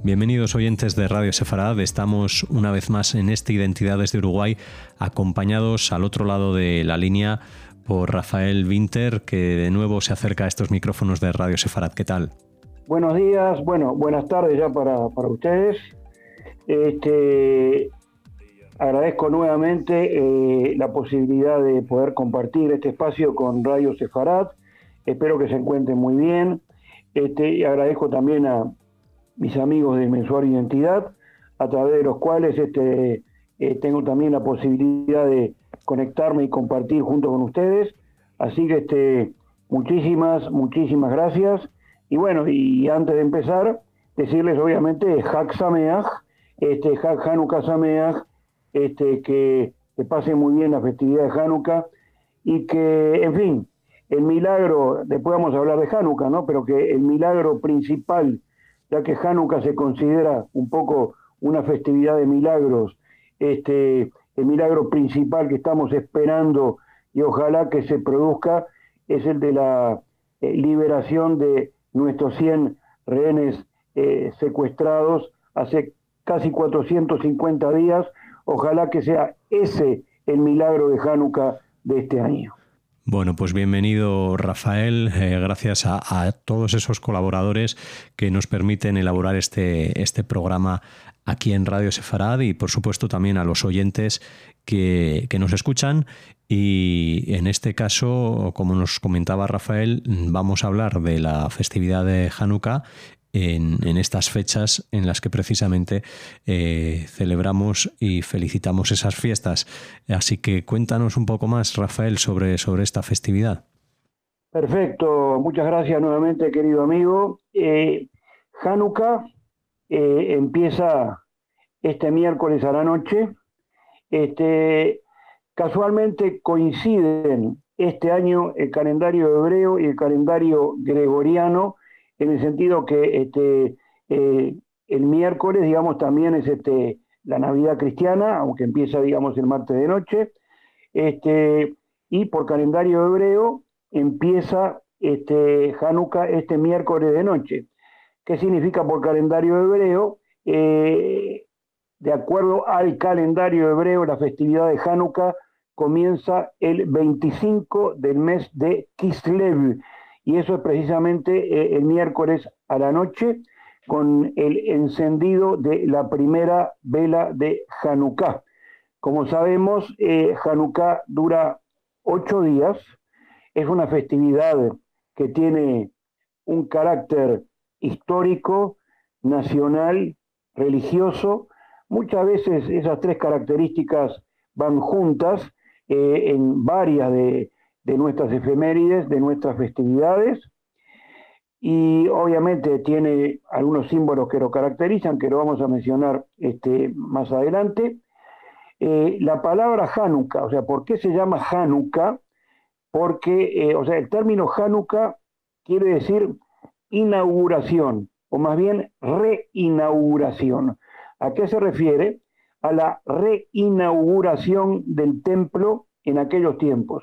Bienvenidos oyentes de Radio Sefarad. Estamos una vez más en este Identidades de Uruguay, acompañados al otro lado de la línea por Rafael Winter, que de nuevo se acerca a estos micrófonos de Radio Sefarad. ¿Qué tal? Buenos días, buenas tardes ya para ustedes. Agradezco nuevamente la posibilidad de poder compartir este espacio con Radio Sefarad. Espero que se encuentren muy bien. Y agradezco también a mis amigos de Mensual Identidad, a través de los cuales tengo también la posibilidad de conectarme y compartir junto con ustedes. Así que muchísimas gracias. Y bueno, y antes de empezar, decirles obviamente Hag Sameach, Hag Hanukkah Sameach, que pasen muy bien la festividad de Hanukkah y que, en fin, el milagro, después vamos a hablar de Hanukkah, ¿no? Pero que el milagro principal, ya que Hanukkah se considera un poco una festividad de milagros, el milagro principal que estamos esperando y ojalá que se produzca es el de la liberación de nuestros 100 rehenes secuestrados hace casi 450 días. Ojalá que sea ese el milagro de Hanukkah de este año. Bueno, pues bienvenido, Rafael. Gracias a todos esos colaboradores que nos permiten elaborar este programa aquí en Radio Sefarad y, por supuesto, también a los oyentes que nos escuchan. Y en este caso, como nos comentaba Rafael, vamos a hablar de la festividad de Hanukkah en estas fechas en las que precisamente celebramos y felicitamos esas fiestas. Así que cuéntanos un poco más, Rafael, sobre esta festividad. Perfecto, muchas gracias nuevamente, querido amigo. Hanukkah empieza este miércoles a la noche. Casualmente coinciden este año el calendario hebreo y el calendario gregoriano, en el sentido que el miércoles, digamos, también es la Navidad cristiana, aunque empieza, digamos, el martes de noche, y por calendario hebreo empieza Hanukkah este miércoles de noche. ¿Qué significa por calendario hebreo? De acuerdo al calendario hebreo, la festividad de Hanukkah comienza el 25 del mes de Kislev, y eso es precisamente el miércoles a la noche, con el encendido de la primera vela de Hanukkah. Como sabemos, Hanukkah dura 8 días, es una festividad que tiene un carácter histórico, nacional, religioso. Muchas veces esas tres características van juntas en varias de nuestras efemérides, de nuestras festividades, y obviamente tiene algunos símbolos que lo caracterizan, que lo vamos a mencionar más adelante. La palabra Hanukkah, o sea, ¿por qué se llama Hanukkah? Porque, el término Hanukkah quiere decir inauguración, o más bien reinauguración. ¿A qué se refiere? A la reinauguración del templo en aquellos tiempos.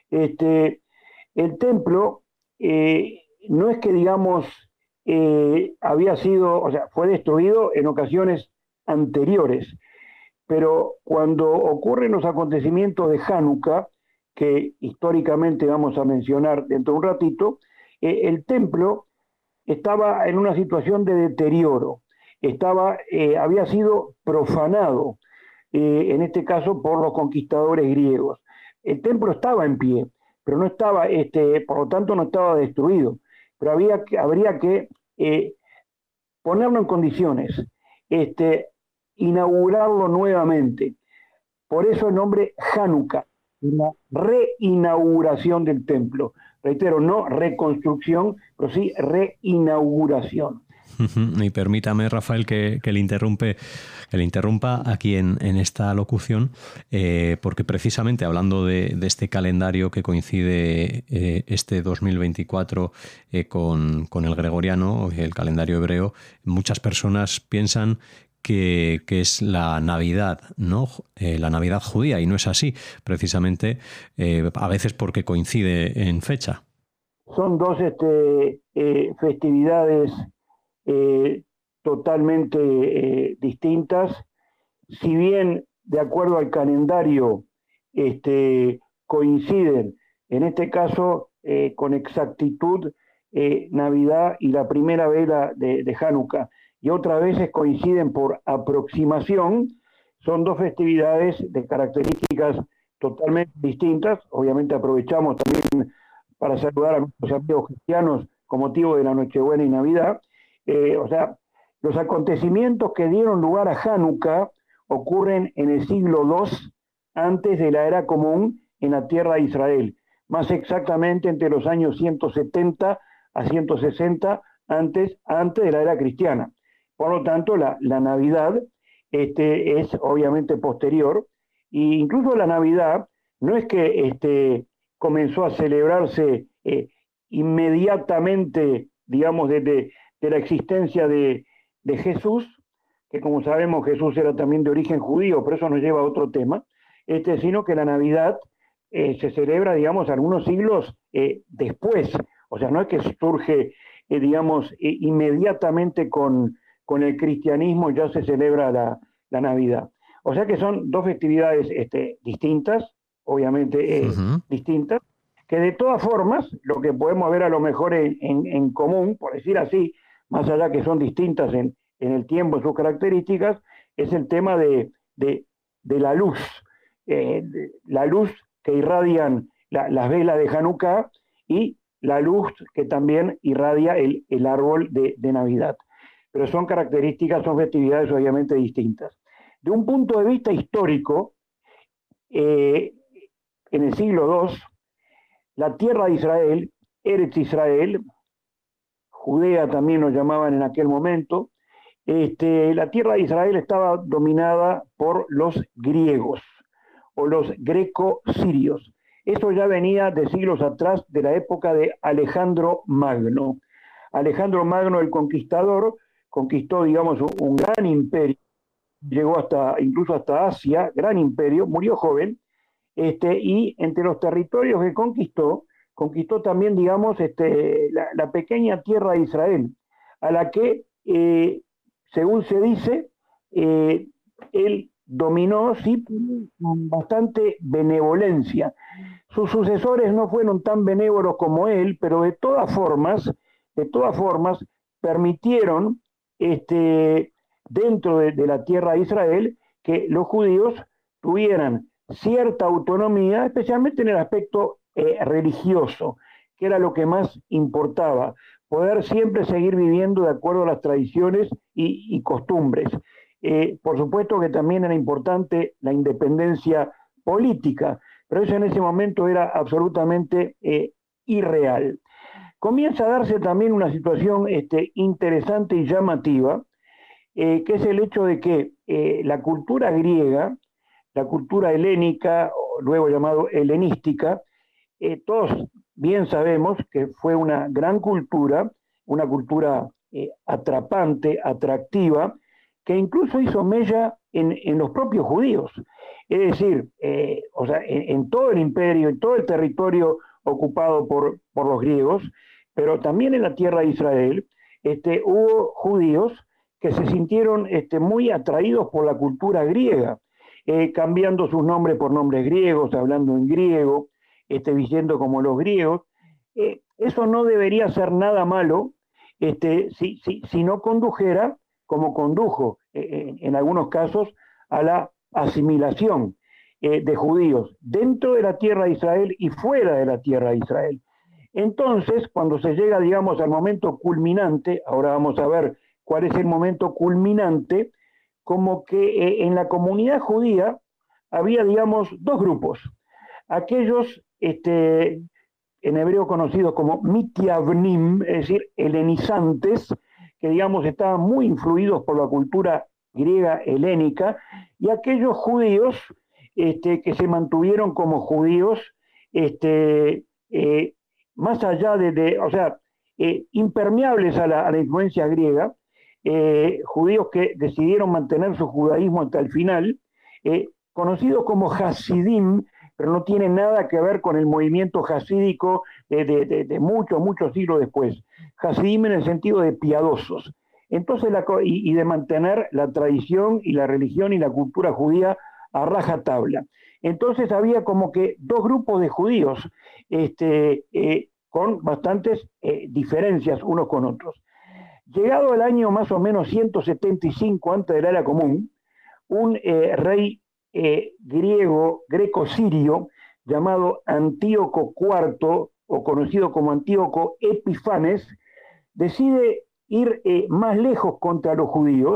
El templo no es que, digamos, había sido, fue destruido en ocasiones anteriores, pero cuando ocurren los acontecimientos de Hanukkah, que históricamente vamos a mencionar dentro de un ratito, el templo estaba en una situación de deterioro, había sido profanado, en este caso por los conquistadores griegos. El templo estaba en pie, pero no estaba, por lo tanto no estaba destruido, pero habría que ponerlo en condiciones, inaugurarlo nuevamente. Por eso el nombre Hanukkah, la reinauguración del templo. Reitero, no reconstrucción, pero sí reinauguración. Y permítame, Rafael, que le interrumpa aquí en esta locución, porque precisamente hablando de este calendario que coincide este 2024 con el gregoriano, el calendario hebreo, muchas personas piensan que es la Navidad, ¿no? La Navidad judía, y no es así, precisamente a veces porque coincide en fecha. Son dos festividades totalmente distintas. Si bien de acuerdo al calendario coinciden, en este caso con exactitud, Navidad y la primera vela de Hanukkah, y otras veces coinciden por aproximación, son dos festividades de características totalmente distintas. Obviamente aprovechamos también para saludar a nuestros amigos cristianos con motivo de la Nochebuena y Navidad. O sea, los acontecimientos que dieron lugar a Hanukkah ocurren en el siglo II antes de la era común en la tierra de Israel, más exactamente entre los años 170 a 160 antes de la era cristiana. Por lo tanto, la Navidad es obviamente posterior, e incluso la Navidad no es que comenzó a celebrarse inmediatamente, digamos, de la existencia de Jesús, que como sabemos Jesús era también de origen judío, pero eso nos lleva a otro tema, sino que la Navidad se celebra, digamos, algunos siglos después. O sea, no es que surge, digamos, inmediatamente con el cristianismo ya se celebra la Navidad. O sea que son dos festividades distintas, obviamente distintas, que de todas formas, lo que podemos ver a lo mejor en común, por decir así, más allá que son distintas en el tiempo, en sus características, es el tema de la luz. La luz que irradian las velas de Hanukkah y la luz que también irradia el árbol de Navidad. Pero son características, son festividades obviamente distintas. De un punto de vista histórico, en el siglo II, la tierra de Israel, Eretz Israel, Judea también lo llamaban en aquel momento, la tierra de Israel estaba dominada por los griegos o los greco-sirios. Eso ya venía de siglos atrás, de la época de Alejandro Magno. Alejandro Magno, el conquistador, conquistó, digamos, un gran imperio, llegó incluso hasta Asia, gran imperio, murió joven, y entre los territorios que conquistó también, digamos, la pequeña tierra de Israel, a la que, según se dice, él dominó, sí, con bastante benevolencia. Sus sucesores no fueron tan benévolos como él, pero de todas formas, permitieron, dentro de la tierra de Israel, que los judíos tuvieran cierta autonomía, especialmente en el aspecto religioso, que era lo que más importaba, poder siempre seguir viviendo de acuerdo a las tradiciones y costumbres. Por supuesto que también era importante la independencia política, pero eso en ese momento era absolutamente irreal. Comienza a darse también una situación interesante y llamativa, que es el hecho de que la cultura griega, la cultura helénica, luego llamado helenística, todos bien sabemos que fue una gran cultura, una cultura atrapante, atractiva, que incluso hizo mella en los propios judíos. Es decir, o sea, en todo el imperio, en todo el territorio ocupado por los griegos, pero también en la tierra de Israel, hubo judíos que se sintieron muy atraídos por la cultura griega, cambiando sus nombres por nombres griegos, hablando en griego, diciendo como los griegos. Eso no debería ser nada malo si no condujera, como condujo en algunos casos, a la asimilación de judíos dentro de la tierra de Israel y fuera de la tierra de Israel. Entonces, cuando se llega, digamos, al momento culminante, ahora vamos a ver cuál es el momento culminante, como que en la comunidad judía había, digamos, dos grupos. Aquellos, en hebreo conocidos como mitiavnim, es decir, helenizantes, que, digamos, estaban muy influidos por la cultura griega helénica, y aquellos judíos que se mantuvieron como judíos, más allá o sea, impermeables a la influencia griega, judíos que decidieron mantener su judaísmo hasta el final, conocidos como Hasidim, pero no tiene nada que ver con el movimiento hasídico de muchos siglos después. Hasidim en el sentido de piadosos. Entonces, y de mantener la tradición y la religión y la cultura judía a rajatabla. Entonces había como que dos grupos de judíos con bastantes diferencias unos con otros. Llegado el año más o menos 175 antes de la era común, un rey greco-sirio llamado Antíoco IV, o conocido como Antíoco Epifanes, decide ir más lejos contra los judíos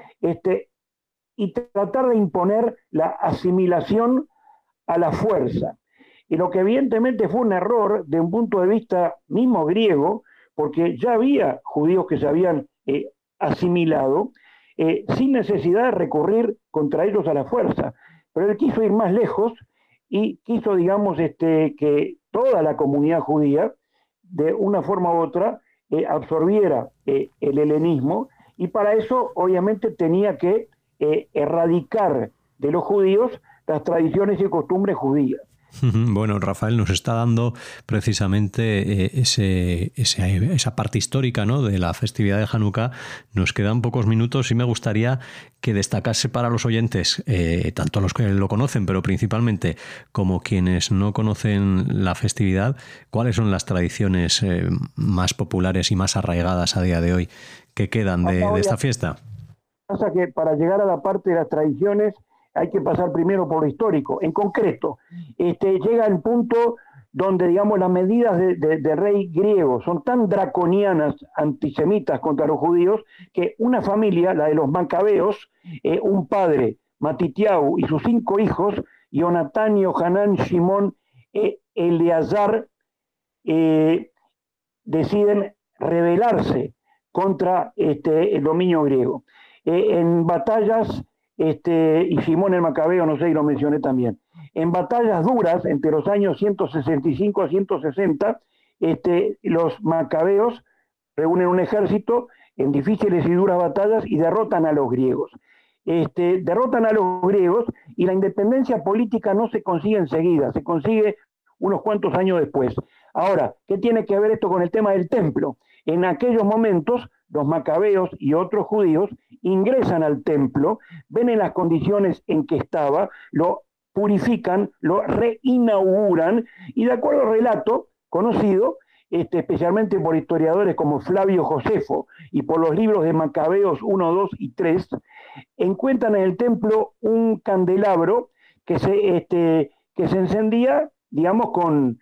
y tratar de imponer la asimilación a la fuerza. Y lo que evidentemente fue un error de un punto de vista mismo griego, porque ya había judíos que se habían asimilado sin necesidad de recurrir contra ellos a la fuerza. Pero él quiso ir más lejos y quiso, digamos, que toda la comunidad judía, de una forma u otra, absorbiera el helenismo, y para eso, obviamente, tenía que erradicar de los judíos las tradiciones y costumbres judías. Bueno, Rafael nos está dando precisamente esa parte histórica, ¿no?, de la festividad de Hanukkah. Nos quedan pocos minutos y me gustaría que destacase para los oyentes, tanto los que lo conocen, pero principalmente como quienes no conocen la festividad, cuáles son las tradiciones más populares y más arraigadas a día de hoy que quedan de esta fiesta. Pasa que para llegar a la parte de las tradiciones hay que pasar primero por lo histórico. En concreto, llega el punto donde, digamos, las medidas de rey griego son tan draconianas, antisemitas contra los judíos, que una familia, la de los macabeos, un padre, Matitiau, y sus 5 hijos, Jonatán, Yohanan, Shimón, Eleazar, deciden rebelarse contra el dominio griego. En batallas, y Simón el Macabeo, no sé, y lo mencioné también, en batallas duras entre los años 165 a 160, los macabeos reúnen un ejército en difíciles y duras batallas y derrotan a los griegos. Derrotan a los griegos, y la independencia política no se consigue enseguida, se consigue unos cuantos años después. Ahora, ¿qué tiene que ver esto con el tema del templo? En aquellos momentos, los macabeos y otros judíos ingresan al templo, ven en las condiciones en que estaba, lo purifican, lo reinauguran, y de acuerdo al relato conocido, especialmente por historiadores como Flavio Josefo y por los libros de Macabeos 1, 2 y 3, encuentran en el templo un candelabro que se encendía, digamos, con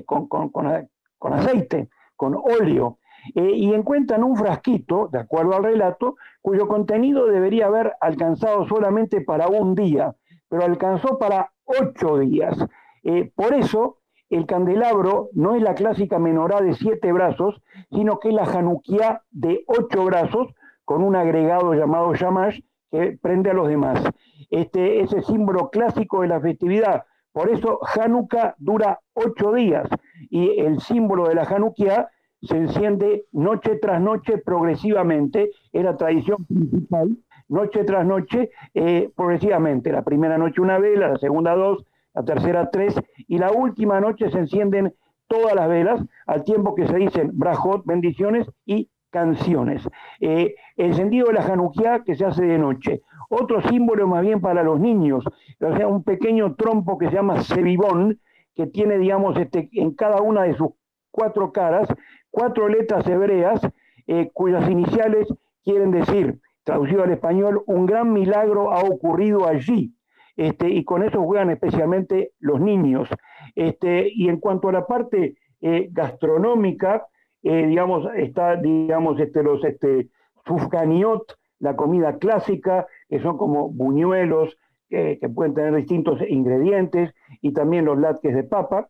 aceite, con óleo, y encuentran un frasquito, de acuerdo al relato, cuyo contenido debería haber alcanzado solamente para un día, pero alcanzó para 8 días. Por eso, el candelabro no es la clásica menorá de 7 brazos, sino que es la Hanukkah de 8 brazos, con un agregado llamado shamash, que prende a los demás. Ese símbolo clásico de la festividad. Por eso Hanukkah dura 8 días, y el símbolo de la Hanukkah se enciende noche tras noche progresivamente. Es la tradición principal, noche tras noche, progresivamente. La primera noche una vela, la segunda 2, la tercera 3, y la última noche se encienden todas las velas, al tiempo que se dicen brajot, bendiciones, y canciones. El encendido de la Hanukkah, que se hace de noche. Otro símbolo más bien para los niños, o sea, un pequeño trompo que se llama sebibón, que tiene, digamos, en cada una de sus 4 caras, 4 letras hebreas, cuyas iniciales quieren decir, traducido al español, un gran milagro ha ocurrido allí. Y con eso juegan especialmente los niños. Y en cuanto a la parte gastronómica, digamos, está, digamos, los sufganiot, la comida clásica, que son como buñuelos, que pueden tener distintos ingredientes, y también los latkes de papa.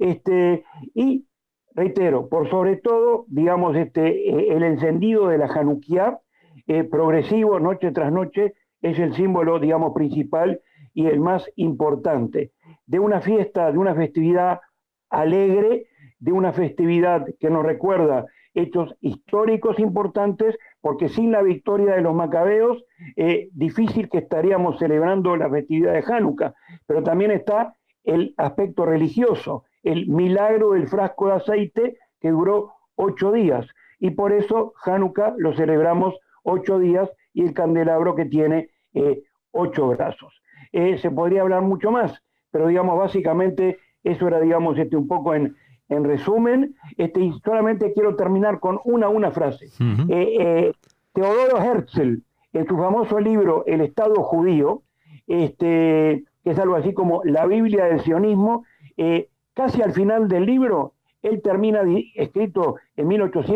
Y reitero, por sobre todo, digamos, el encendido de la Hanukkah, progresivo, noche tras noche, es el símbolo, digamos, principal y el más importante de una fiesta, de una festividad alegre, de una festividad que nos recuerda hechos históricos importantes, porque sin la victoria de los macabeos, difícil que estaríamos celebrando la festividad de Hanukkah. Pero también está el aspecto religioso, el milagro del frasco de aceite que duró 8 días, y por eso Hanukkah lo celebramos 8 días y el candelabro que tiene 8 brazos. Se podría hablar mucho más, pero digamos, básicamente eso era, digamos, un poco en resumen. Y solamente quiero terminar con una frase. Teodoro Herzl, en su famoso libro El Estado Judío, que es algo así como la Biblia del sionismo, casi al final del libro, él termina, escrito en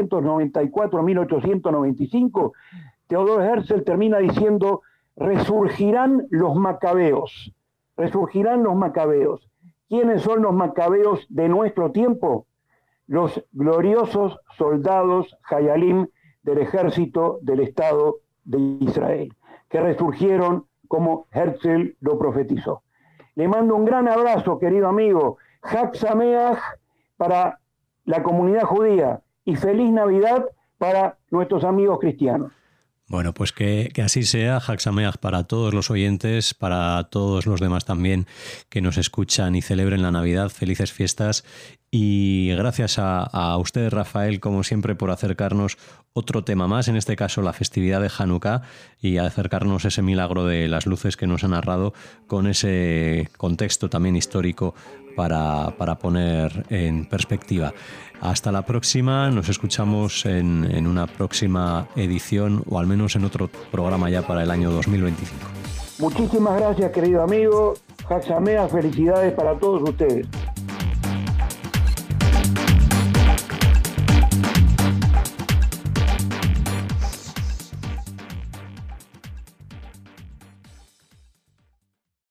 1894-1895, Teodoro Herzl termina diciendo: resurgirán los macabeos. Resurgirán los macabeos. ¿Quiénes son los macabeos de nuestro tiempo? Los gloriosos soldados Hayalim del ejército del Estado de Israel, que resurgieron como Herzl lo profetizó. Le mando un gran abrazo, querido amigo. Chag Sameach para la comunidad judía y feliz Navidad para nuestros amigos cristianos. Bueno, pues que así sea. Chag Sameach para todos los oyentes, para todos los demás también que nos escuchan y celebren la Navidad. Felices fiestas. Y gracias a usted, Rafael, como siempre, por acercarnos otro tema más, en este caso la festividad de Hanukkah, y acercarnos ese milagro de las luces que nos ha narrado con ese contexto también histórico para poner en perspectiva. Hasta la próxima, nos escuchamos en una próxima edición, o al menos en otro programa ya para el año 2025. Muchísimas gracias, querido amigo. Chag Sameach, felicidades para todos ustedes.